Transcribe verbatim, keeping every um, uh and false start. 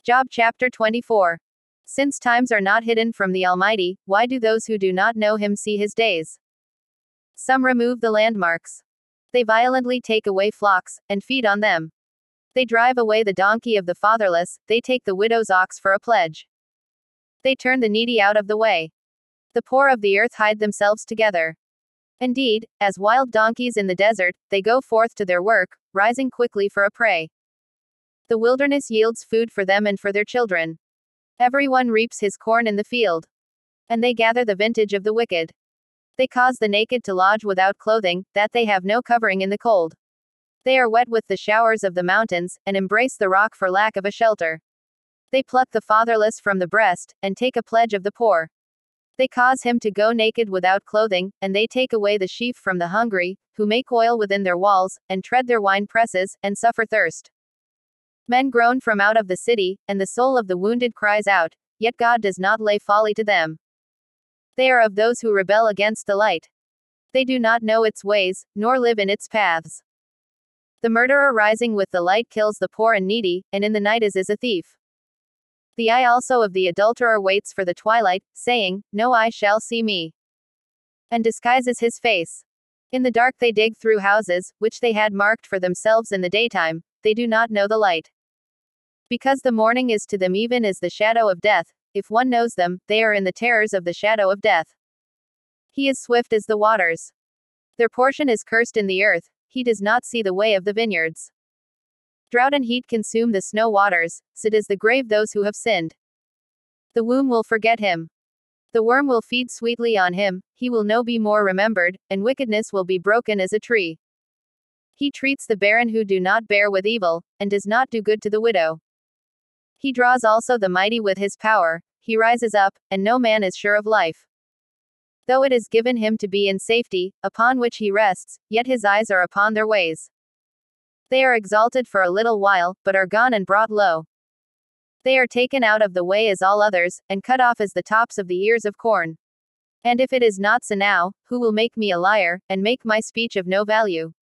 Job chapter twenty-four. Since times are not hidden from the Almighty, why do those who do not know him see his days? Some remove the landmarks. They violently take away flocks, and feed on them. They drive away the donkey of the fatherless, they take the widow's ox for a pledge. They turn the needy out of the way. The poor of the earth hide themselves together. Indeed, as wild donkeys in the desert, they go forth to their work, rising quickly for a prey. The wilderness yields food for them and for their children. Everyone reaps his corn in the field. And they gather the vintage of the wicked. They cause the naked to lodge without clothing, that they have no covering in the cold. They are wet with the showers of the mountains, and embrace the rock for lack of a shelter. They pluck the fatherless from the breast, and take a pledge of the poor. They cause him to go naked without clothing, and they take away the sheaf from the hungry, who make oil within their walls, and tread their wine presses, and suffer thirst. Men groan from out of the city, and the soul of the wounded cries out, yet God does not lay folly to them. They are of those who rebel against the light. They do not know its ways, nor live in its paths. The murderer rising with the light kills the poor and needy, and in the night is, is a thief. The eye also of the adulterer waits for the twilight, saying, no eye shall see me. And disguises his face. In the dark they dig through houses, which they had marked for themselves in the daytime, they do not know the light. Because the morning is to them even as the shadow of death, if one knows them, they are in the terrors of the shadow of death. He is swift as the waters. Their portion is cursed in the earth, he does not see the way of the vineyards. Drought and heat consume the snow waters, so does the grave those who have sinned. The womb will forget him. The worm will feed sweetly on him, he will no be more remembered, and wickedness will be broken as a tree. He treats the barren who do not bear with evil, and does not do good to the widow. He draws also the mighty with his power, he rises up, and no man is sure of life. Though it is given him to be in safety, upon which he rests, yet his eyes are upon their ways. They are exalted for a little while, but are gone and brought low. They are taken out of the way as all others, and cut off as the tops of the ears of corn. And if it is not so now, who will make me a liar, and make my speech of no value?